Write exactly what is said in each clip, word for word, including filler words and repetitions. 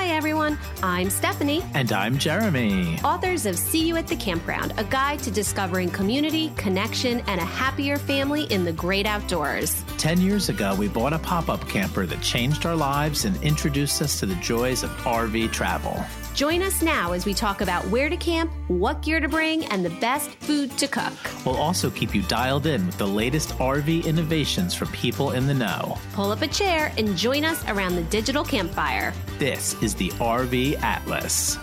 Hi, everyone. I'm Stephanie. And I'm Jeremy. Authors of See You at the Campground, a guide to discovering community, connection, and a happier family in the great outdoors. Ten years ago, we bought a pop-up camper that changed our lives and introduced us to the joys of R V travel. Join us now as we talk about where to camp, what gear to bring, and the best food to cook. We'll also keep you dialed in with the latest R V innovations for people in the know. Pull up a chair and join us around the digital campfire. This is the R V Atlas.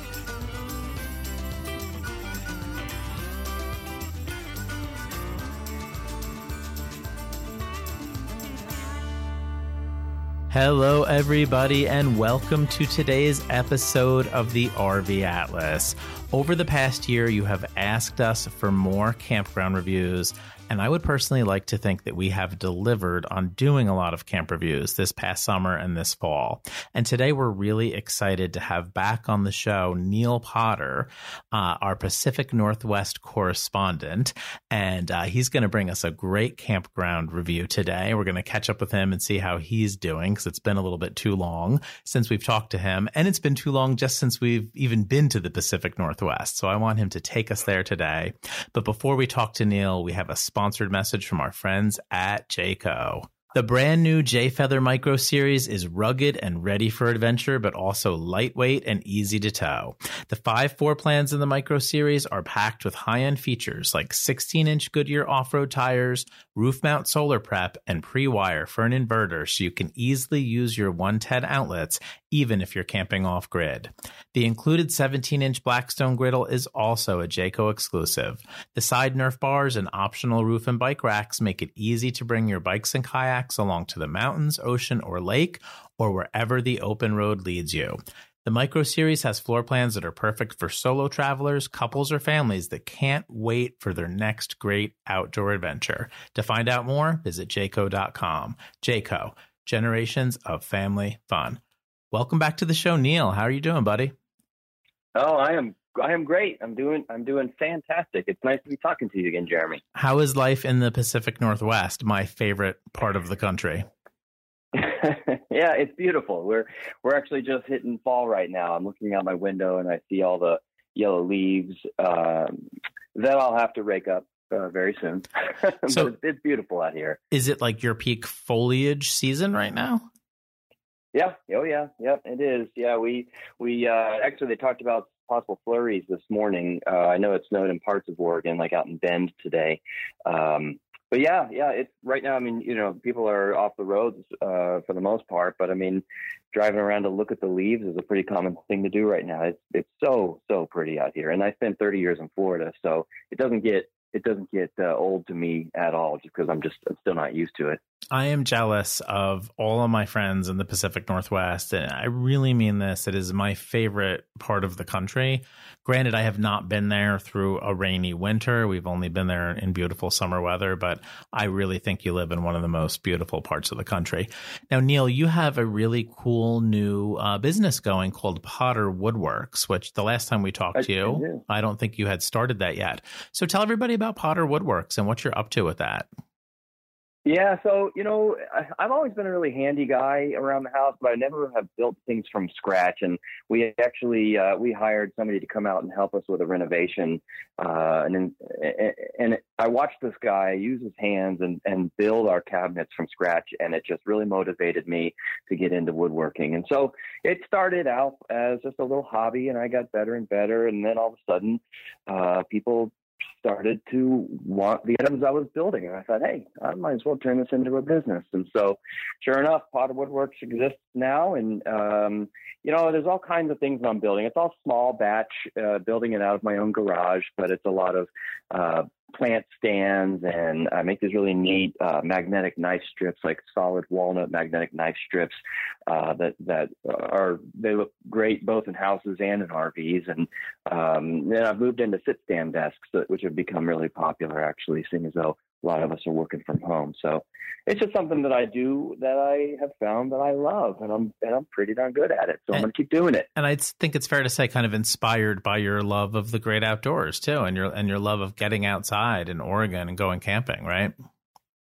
Hello, everybody, and welcome to today's episode of the R V Atlas. Over the past year, you have asked us for more campground reviews, and I would personally like to think that we have delivered on doing a lot of camp reviews this past summer and this fall. And today we're really excited to have back on the show Neil Potter, uh, our Pacific Northwest correspondent, and uh, he's going to bring us a great campground review today. We're going to catch up with him and see how he's doing, because it's been a little bit too long since we've talked to him, and it's been too long just since we've even been to the Pacific Northwest. So I want him to take us there today. But before we talk to Neil, we have a sponsored message from our friends at Jayco. The brand new Jayfeather Micro Series is rugged and ready for adventure, but also lightweight and easy to tow. The five floor plans in the Micro Series are packed with high-end features like sixteen inch Goodyear off-road tires, roof mount solar prep, and pre-wire for an inverter so you can easily use your one ten outlets even if you're camping off-grid. The included seventeen inch Blackstone griddle is also a Jayco exclusive. The side Nerf bars and optional roof and bike racks make it easy to bring your bikes and kayaks along to the mountains, ocean, or lake, or wherever the open road leads you. The Micro Series has floor plans that are perfect for solo travelers, couples, or families that can't wait for their next great outdoor adventure. To find out more, visit jayco dot com. Jayco, generations of family fun. Welcome back to the show, Neil. How are you doing, buddy? Oh, I am I am great. I'm doing I'm doing fantastic. It's nice to be talking to you again, Jeremy. How is life in the Pacific Northwest, my favorite part of the country? Yeah, it's beautiful. We're we're actually just hitting fall right now. I'm looking out my window and I see all the yellow leaves um, that I'll have to rake up uh, very soon. So but it's beautiful out here. Is it like your peak foliage season right now? Yeah. Oh, yeah. Yep, it is. Yeah, we we uh, actually they talked about possible flurries this morning. Uh, I know it snowed in parts of Oregon, like out in Bend today. Um, but yeah, yeah, it's right now. I mean, you know, people are off the roads uh, for the most part, but I mean, driving around to look at the leaves is a pretty common thing to do right now. It's it's so so pretty out here, and I spent thirty years in Florida, so it doesn't get it doesn't get uh, old to me at all, just because I'm just I'm still not used to it. I am jealous of all of my friends in the Pacific Northwest, and I really mean this. It is my favorite part of the country. Granted, I have not been there through a rainy winter. We've only been there in beautiful summer weather, but I really think you live in one of the most beautiful parts of the country. Now, Neil, you have a really cool new uh, business going called Potter Woodworks, which the last time we talked I, to you, I, I don't think you had started that yet. So tell everybody about Potter Woodworks and what you're up to with that. Yeah, so, you know, I, I've always been a really handy guy around the house, but I never have built things from scratch. And we actually, uh, we hired somebody to come out and help us with a renovation. Uh, and then, and I watched this guy use his hands and, and build our cabinets from scratch. And it just really motivated me to get into woodworking. And so it started out as just a little hobby, and I got better and better. And then all of a sudden, uh, people started to want the items I was building. And I thought, hey, I might as well turn this into a business. And so sure enough, Potter Woodworks exists now. And, um, you know, there's all kinds of things I'm building. It's all small batch, uh, building it out of my own garage, but it's a lot of uh, plant stands, and I make these really neat uh, magnetic knife strips, like solid walnut magnetic knife strips uh, that that are they look great both in houses and in R Vs. And um, then I've moved into sit stand desks, which have become really popular, actually, seeing as though a lot of us are working from home. So it's just something that I do that I have found that I love, and I'm and I'm pretty darn good at it. So and, I'm going to keep doing it. And I think it's fair to say, kind of inspired by your love of the great outdoors too, and your and your love of getting outside in Oregon and going camping, right?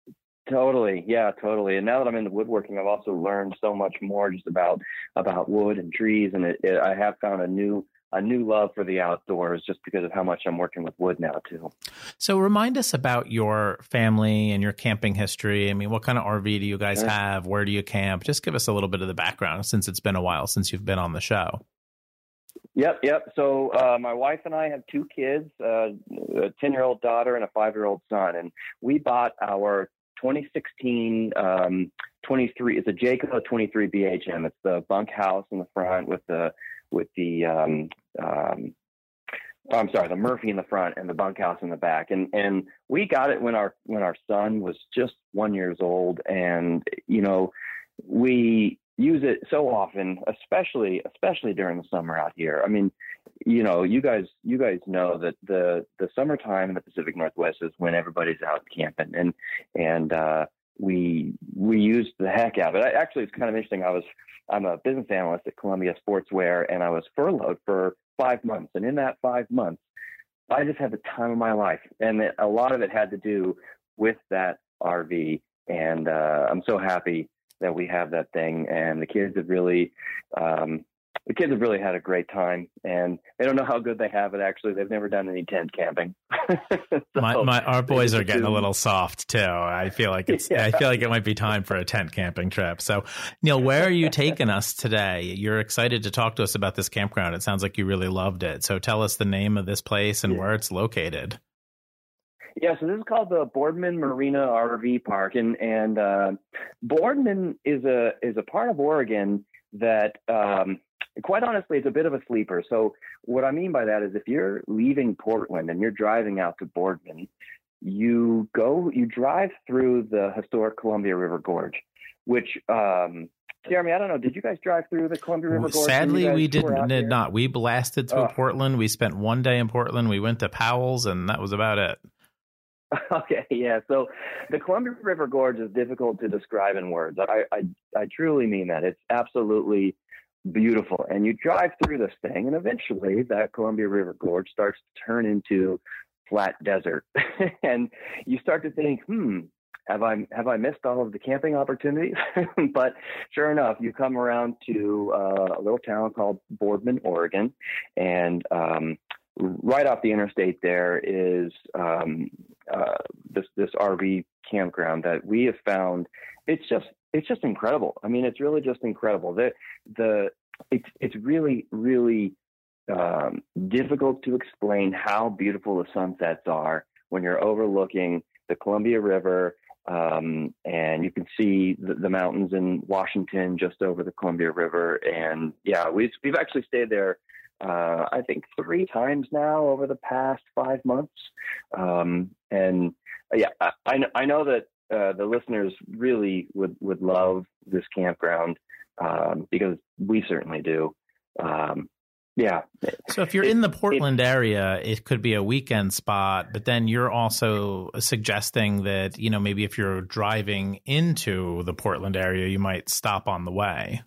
Totally. Yeah, totally. And now that I'm into woodworking, I've also learned so much more just about, about wood and trees. And it, it, I have found a new, a new love for the outdoors just because of how much I'm working with wood now too. So remind us about your family and your camping history. I mean, what kind of R V do you guys have? Where do you camp? Just give us a little bit of the background since it's been a while since you've been on the show. Yep, yep. So uh, my wife and I have two kids, uh, a ten-year-old daughter and a five-year-old son. And we bought our twenty sixteen um, twenty-three, it's a Jayco twenty-three B H M. It's the bunkhouse in the front with the, with the, um, um, oh, I'm sorry, the Murphy in the front and the bunkhouse in the back. And, and we got it when our, when our son was just one years old. And, you know, we use it so often, especially, especially during the summer out here. I mean, you know, you guys, you guys know that the, the summertime in the Pacific Northwest is when everybody's out camping, and, and, uh, we, we used the heck out of it. I, actually, it's kind of interesting. I was, I'm a business analyst at Columbia Sportswear, and I was furloughed for five months. And in that five months, I just had the time of my life. And a lot of it had to do with that R V. And, uh, I'm so happy that we have that thing, and the kids have really, um, the kids have really had a great time, and they don't know how good they have it. Actually, they've never done any tent camping. so my, my, our boys are getting a little soft too. I feel like it's, yeah. I feel like it might be time for a tent camping trip. So Neil, where are you taking us today? You're excited to talk to us about this campground. It sounds like you really loved it. So tell us the name of this place and yeah. where it's located. Yeah, so this is called the Boardman Marina R V Park, and and uh, Boardman is a is a part of Oregon that, um, quite honestly, it's a bit of a sleeper. So what I mean by that is, if you're leaving Portland and you're driving out to Boardman, you go you drive through the historic Columbia River Gorge, which. Um, Jeremy, I don't know. Did you guys drive through the Columbia River Gorge? Sadly, we didn't. Did not. We blasted through oh. Portland. We spent one day in Portland. We went to Powell's, and that was about it. Okay, yeah. So the Columbia River Gorge is difficult to describe in words. I, I, I truly mean that. It's absolutely beautiful. And you drive through this thing, and eventually that Columbia River Gorge starts to turn into flat desert. And you start to think, hmm, have I have I missed all of the camping opportunities? But sure enough, you come around to uh, a little town called Boardman, Oregon, and um, right off the interstate there is um, uh, this this R V campground that we have found. It's just it's just incredible. I mean, it's really just incredible. The the it's it's really really um, difficult to explain how beautiful the sunsets are when you're overlooking the Columbia River. Um, and you can see the, the mountains in Washington just over the Columbia River. And yeah, we've, we've actually stayed there, uh, I think three times now over the past five months. Um, and yeah, I, I know, I know that, uh, the listeners really would, would love this campground, um, because we certainly do. Um, Yeah. So if you're it, in the Portland it, area, it could be a weekend spot, but then you're also suggesting that, you know, maybe if you're driving into the Portland area, you might stop on the way.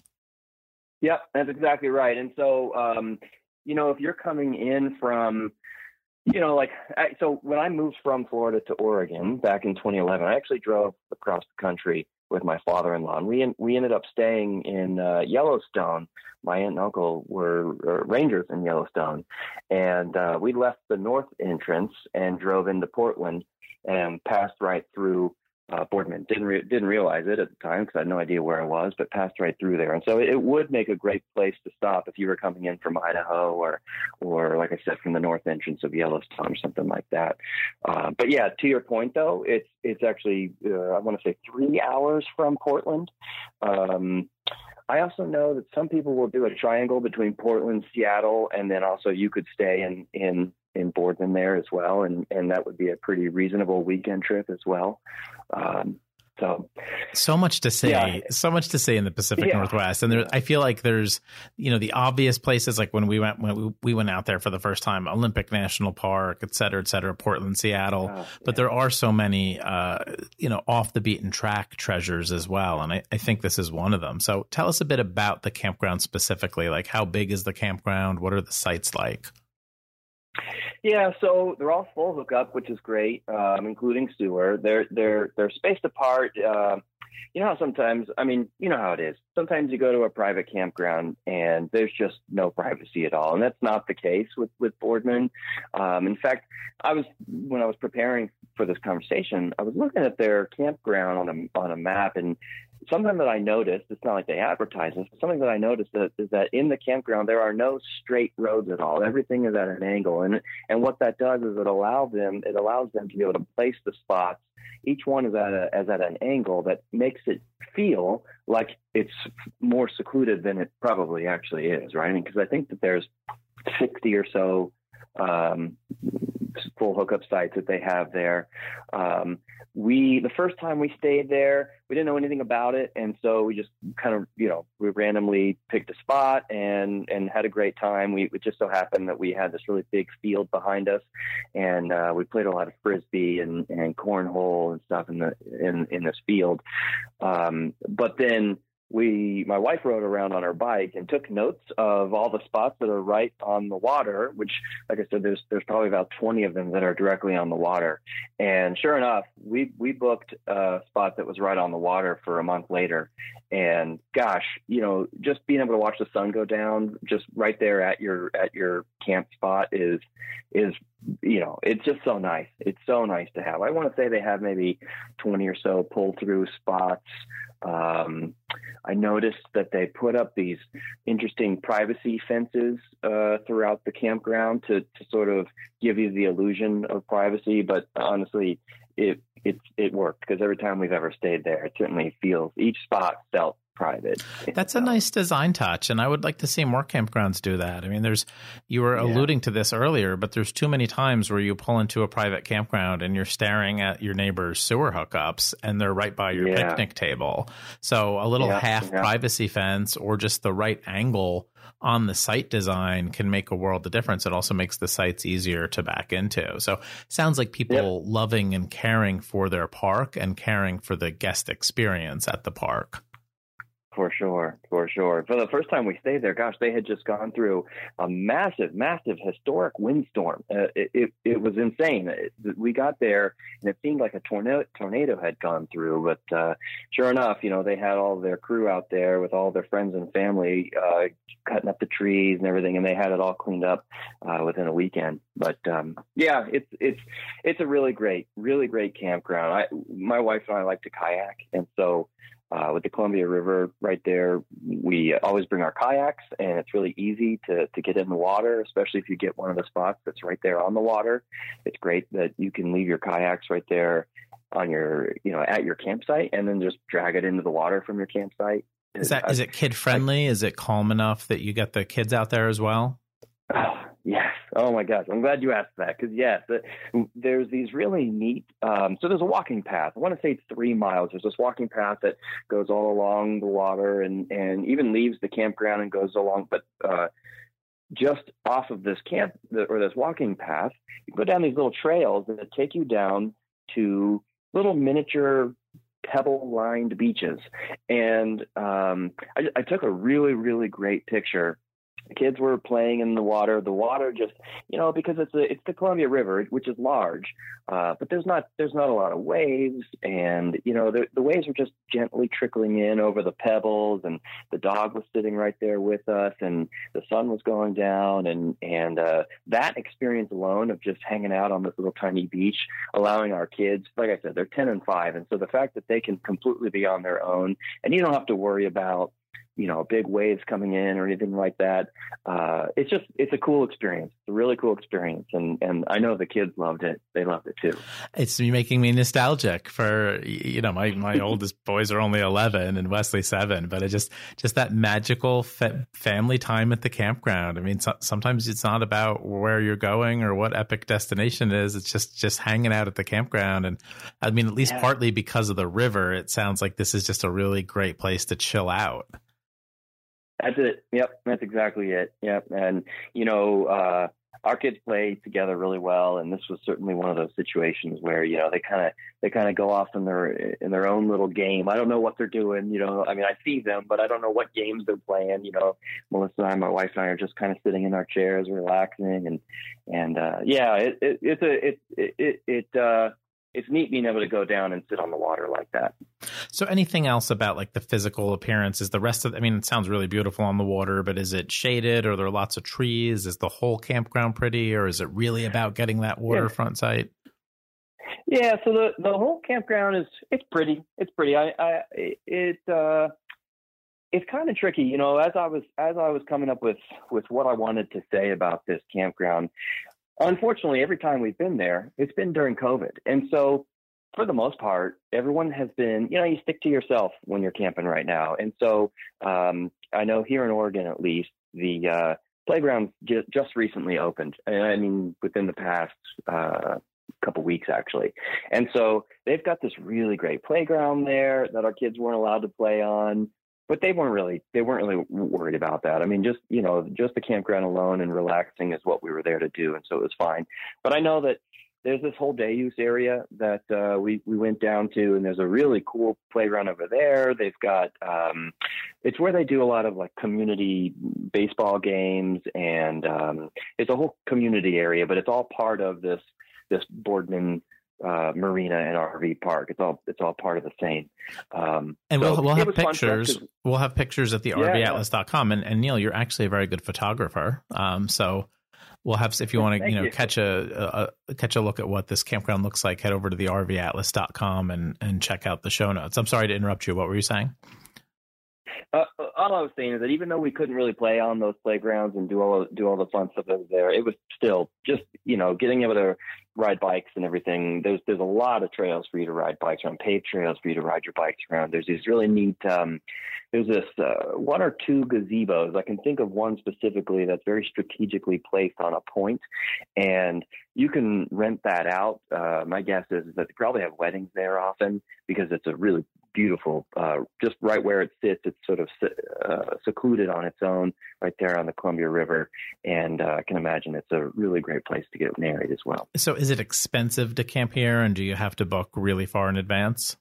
Yep, that's exactly right. And so, um, you know, if you're coming in from, you know, like, I, so when I moved from Florida to Oregon back in twenty eleven, I actually drove across the country with my father-in-law, and we we ended up staying in uh, Yellowstone. My aunt and uncle were uh, rangers in Yellowstone, and uh, we left the north entrance and drove into Portland and passed right through uh, Boardman. Didn't re- didn't realize it at the time because I had no idea where I was, but passed right through there. And so it would make a great place to stop if you were coming in from Idaho or, or like I said, from the north entrance of Yellowstone or something like that. Uh, but yeah, to your point though, it's it's actually uh, I want to say three hours from Portland. Um, I also know that some people will do a triangle between Portland, Seattle, and then also you could stay in, in, in Boardman there as well. And, and that would be a pretty reasonable weekend trip as well. Um, so, so much to say, yeah. so much to say in the Pacific yeah. Northwest. And there, I feel like there's, you know, the obvious places, like when we went, when we, we went out there for the first time, Olympic National Park, et cetera, et cetera, Portland, Seattle, oh, but yeah. there are so many, uh, you know, off the beaten track treasures as well. And I, I think this is one of them. So tell us a bit about the campground specifically, like how big is the campground? What are the sites like? Yeah, so they're all full hookup, which is great, um, including sewer. They're they're they're spaced apart. Uh, you know how sometimes, I mean, you know how it is. Sometimes you go to a private campground and there's just no privacy at all, and that's not the case with with Boardman. Um, in fact, I was when I was preparing for this conversation, I was looking at their campground on a on a map, and something that I noticed, it's not like they advertise this, but something that I noticed that, is that in the campground, there are no straight roads at all. Everything is at an angle. And and what that does is it allows them, it allows them to be able to place the spots. Each one is at a, is at an angle that makes it feel like it's more secluded than it probably actually is, right? I mean, because I think that there's sixty or so um, full hookup sites that they have there. Um, we, the first time we stayed there, we didn't know anything about it. And so we just kind of, you know, we randomly picked a spot and, and had a great time. We, it just so happened that we had this really big field behind us, and uh, we played a lot of Frisbee and, and cornhole and stuff in the, in, in this field. Um, but then we, my wife rode around on her bike and took notes of all the spots that are right on the water, which, like I said, there's, there's probably about twenty of them that are directly on the water. And sure enough, we, we booked a spot that was right on the water for a month later. And gosh, you know, just being able to watch the sun go down just right there at your, at your camp spot is, is, you know, it's just so nice. It's so nice to have. I want to say they have maybe twenty or so pull through spots. Um, I noticed that they put up these interesting privacy fences uh, throughout the campground to, to sort of give you the illusion of privacy. But honestly, it it it worked, because every time we've ever stayed there, it certainly feels, each spot felt private. That's a nice design touch, and I would like to see more campgrounds do that. I mean, there's, you were yeah. alluding to this earlier, but there's too many times where you pull into a private campground and you're staring at your neighbor's sewer hookups and they're right by your yeah. picnic table. So a little yeah. half yeah. privacy fence or just the right angle on the site design can make a world of difference. It also makes the sites easier to back into. So sounds like people yep. loving and caring for their park and caring for the guest experience at the park. For sure, for sure. For the first time we stayed there, gosh, they had just gone through a massive, massive historic windstorm. Uh, it, it it was insane. It, we got there, and it seemed like a tornado tornado had gone through. But uh, sure enough, you know, they had all their crew out there with all their friends and family uh, cutting up the trees and everything, and they had it all cleaned up uh, within a weekend. But um, yeah, it's it's it's a really great, really great campground. I, my wife and I like to kayak, and so. Uh, with the Columbia River right there, we always bring our kayaks, and it's really easy to, to get in the water, especially if you get one of the spots that's right there on the water. It's great that you can leave your kayaks right there on your, you know, at your campsite, and then just drag it into the water from your campsite. Is that, is it kid friendly? Is it calm enough that you get the kids out there as well? Oh, yes. Oh my gosh. I'm glad you asked that, because yes, there's these really neat, um, so there's a walking path. I want to say it's three miles. There's this walking path that goes all along the water and, and even leaves the campground and goes along. But, uh, just off of this camp or this walking path, you go down these little trails that take you down to little miniature pebble lined beaches. And, um, I, I took a really, really great picture. The kids were playing in the water. The water just, you know, because it's a, it's the Columbia River, which is large, uh, but there's not there's not a lot of waves, and you know the, the waves were just gently trickling in over the pebbles, and the dog was sitting right there with us, and the sun was going down, and and uh, that experience alone of just hanging out on this little tiny beach, allowing our kids, like I said, they're ten and five, and so the fact that they can completely be on their own, and you don't have to worry about, you know, big waves coming in or anything like that. Uh, it's just, it's a cool experience. It's a really cool experience. And, and I know the kids loved it. They loved it too. It's making me nostalgic for, you know, my, my oldest boys are only eleven and Wesley seven, but it just, just that magical fa- family time at the campground. I mean, so, sometimes it's not about where you're going or what epic destination it is. It's just, just hanging out at the campground. And I mean, at least yeah. partly because of the river, it sounds like this is just a really great place to chill out. That's it. Yep. That's exactly it. Yep. And, you know, uh, our kids play together really well, and this was certainly one of those situations where, you know, they kind of they kind of go off in their in their own little game. I don't know what they're doing, you know. I mean, I see them, but I don't know what games they're playing. You know, Melissa and I, my wife and I, are just kind of sitting in our chairs, relaxing, and and uh, yeah, it, it, it's a it it it. it uh, It's neat being able to go down and sit on the water like that. So anything else about like the physical appearance? Is the rest of, I mean, it sounds really beautiful on the water, but is it shaded? Or are there lots of trees? Is the whole campground pretty, or is it really about getting that waterfront yeah. site? Yeah. So the, the whole campground is, it's pretty, it's pretty. I, I, it, uh, it's kind of tricky, you know, as I was, as I was coming up with, with what I wanted to say about this campground. Unfortunately, every time we've been there, it's been during COVID. And so for the most part, everyone has been, you know, you stick to yourself when you're camping right now. And so um, I know here in Oregon, at least, the uh, playground j- just recently opened. I mean, within the past uh, couple weeks, actually. And so they've got this really great playground there that our kids weren't allowed to play on. But they weren't really, they weren't really worried about that. I mean, just, you know, just the campground alone and relaxing is what we were there to do. And so it was fine. But I know that there's this whole day use area that uh, we, we went down to, and there's a really cool playground over there. They've got, um, it's where they do a lot of like community baseball games, and um, it's a whole community area, but it's all part of this, this Boardman uh marina and R V park. It's all it's all part of the same. Um and so we'll we'll have pictures. We'll have pictures at the yeah, R V atlas dot com. And, and Neil, you're actually a very good photographer. Um so we'll have, if you want to, you know, you. catch a, a catch a look at what this campground looks like, head over to the R V atlas dot com and and check out the show notes. I'm sorry to interrupt you. What were you saying? Uh, all I was saying is that even though we couldn't really play on those playgrounds and do all do all the fun stuff that was there, it was still just, you know, getting able to ride bikes and everything. There's there's a lot of trails for you to ride bikes around, paved trails for you to ride your bikes around. There's these really neat. Um, there's this uh, one or two gazebos. I can think of one specifically that's very strategically placed on a point, and you can rent that out. Uh, my guess is that they probably have weddings there often because it's a really beautiful, uh, just right where it sits. It's sort of uh, secluded on its own right there on the Columbia River. And uh, I can imagine it's a really great place to get married as well. So is it expensive to camp here, and do you have to book really far in advance?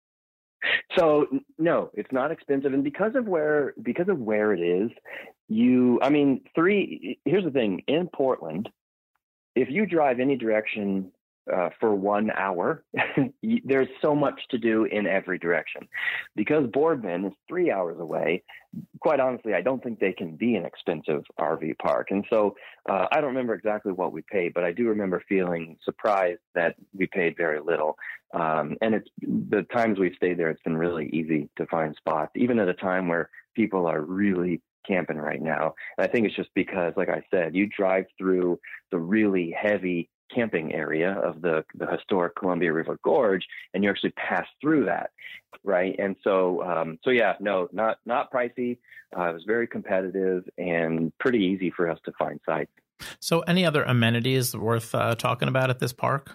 So no, it's not expensive. And because of where, because of where it is, you, I mean, three, here's the thing, in Portland, if you drive any direction Uh, for one hour, there's so much to do in every direction. Because Boardman is three hours away, quite honestly, I don't think they can be an expensive R V park. And so uh, I don't remember exactly what we paid, but I do remember feeling surprised that we paid very little. Um, and it's the times we've stayed there, it's been really easy to find spots, even at a time where people are really camping right now. And I think it's just because, like I said, you drive through the really heavy camping area of the, the historic Columbia River Gorge, and you actually pass through that, right? And so, um, so yeah, no, not not pricey. Uh, it was very competitive and pretty easy for us to find sites. So, any other amenities worth uh, talking about at this park?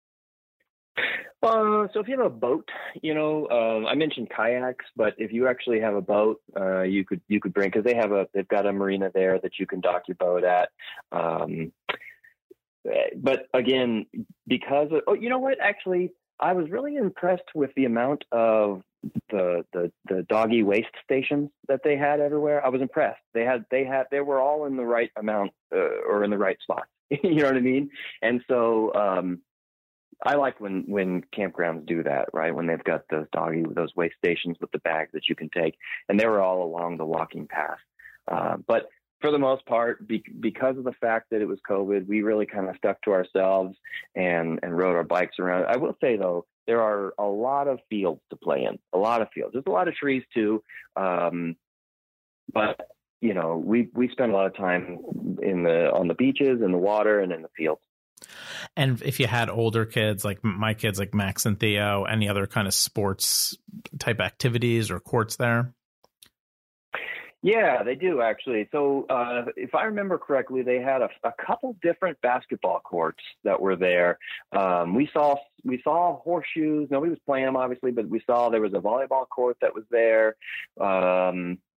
Uh, so if you have a boat, you know, um, I mentioned kayaks, but if you actually have a boat, uh, you could you could bring, because they have a they've got a marina there that you can dock your boat at. Um, But again, because of, oh, you know what? Actually, I was really impressed with the amount of the the the doggy waste stations that they had everywhere. I was impressed. They had they had they were all in the right amount uh, or in the right spot. You know what I mean? And so um, I like when when campgrounds do that, right? When they've got those doggy those waste stations with the bags that you can take, and they were all along the walking path. Uh, but for the most part, be, because of the fact that it was COVID, we really kind of stuck to ourselves and, and rode our bikes around. I will say, though, there are a lot of fields to play in, a lot of fields. There's a lot of trees, too. Um, but, you know, we, we spend a lot of time in the on the beaches, in the water, and in the fields. And if you had older kids, like my kids, like Max and Theo, any other kind of sports type activities or courts there? Yeah, they do, actually. So uh, if I remember correctly, they had a, a couple different basketball courts that were there. Um, we saw we saw horseshoes. Nobody was playing them, obviously, but we saw there was a volleyball court that was there. Um,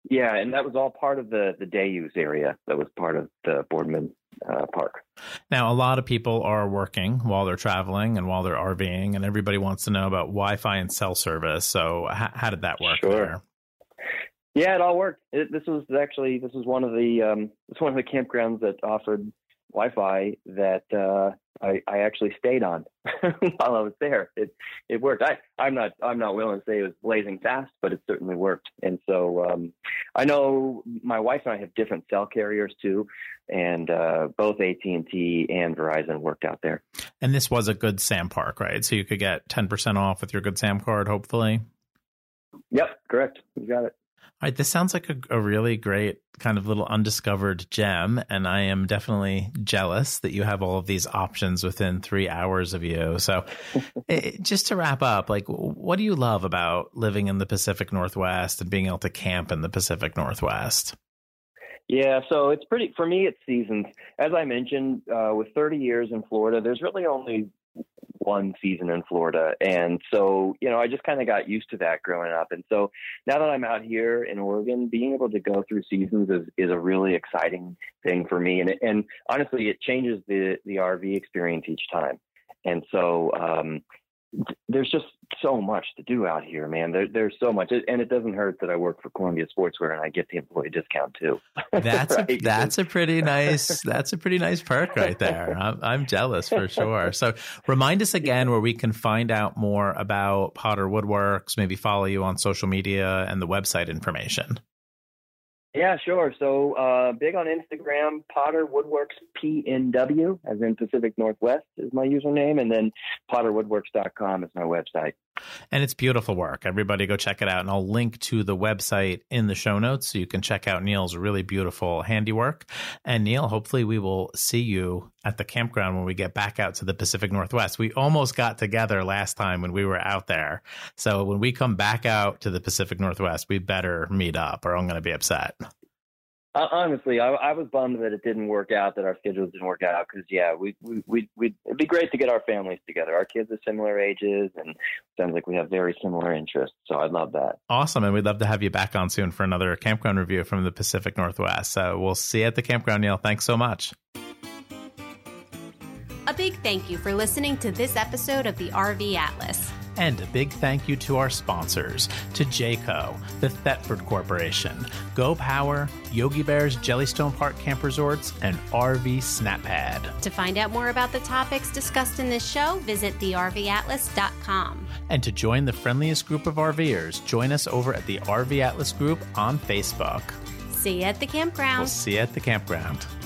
Yeah, and that was all part of the, the day use area that was part of the Boardman uh, Park. Now, a lot of people are working while they're traveling and while they're RVing, and everybody wants to know about Wi-Fi and cell service. So h- how did that work Sure. there? Yeah, it all worked. It, this was actually, this was one of the, um, this was one of the campgrounds that offered Wi-Fi that uh, I, I actually stayed on while I was there. It it worked. I, I'm not I'm not willing to say it was blazing fast, but it certainly worked. And so um, I know my wife and I have different cell carriers too, and uh, both A T and T and Verizon worked out there. And this was a Good Sam park, right? So you could get ten percent off with your Good Sam card, hopefully. Yep, correct. You got it. All right, this sounds like a, a really great kind of little undiscovered gem, and I am definitely jealous that you have all of these options within three hours of you. So it, just to wrap up, like, what do you love about living in the Pacific Northwest and being able to camp in the Pacific Northwest? Yeah, so it's pretty, for me, it's seasons. As I mentioned, uh, with thirty years in Florida, there's really only one season in Florida. And so, you know, I just kind of got used to that growing up. And so now that I'm out here in Oregon, being able to go through seasons is, is a really exciting thing for me. And, it, and honestly, it changes the, the R V experience each time. And so, um, there's just so much to do out here, man. There, there's so much, and it doesn't hurt that I work for Columbia Sportswear and I get the employee discount too. That's right? a, that's a pretty nice that's a pretty nice perk right there. I'm, I'm jealous for sure. So remind us again where we can find out more about Potter Woodworks, maybe follow you on social media and the website information. Yeah, sure. So uh, big on Instagram, Potter Woodworks P N W, as in Pacific Northwest is my username, and then potter woodworks dot com is my website. And it's beautiful work. Everybody go check it out. And I'll link to the website in the show notes so you can check out Neil's really beautiful handiwork. And Neil, hopefully we will see you at the campground when we get back out to the Pacific Northwest. We almost got together last time when we were out there. So when we come back out to the Pacific Northwest, we better meet up or I'm going to be upset. Uh, honestly, I, I was bummed that it didn't work out, that our schedules didn't work out. Because yeah, we we we we'd, it'd be great to get our families together. Our kids are similar ages, and it sounds like we have very similar interests. So I'd love that. Awesome, and we'd love to have you back on soon for another campground review from the Pacific Northwest. So we'll see you at the campground, Neil. Thanks so much. A big thank you for listening to this episode of the R V Atlas. And a big thank you to our sponsors, to Jayco, the Thetford Corporation, Go Power, Yogi Bear's Jellystone Park Camp Resorts, and R V SnapPad. To find out more about the topics discussed in this show, visit the R V atlas dot com. And to join the friendliest group of RVers, join us over at the R V Atlas group on Facebook. See you at the campground. We'll see you at the campground.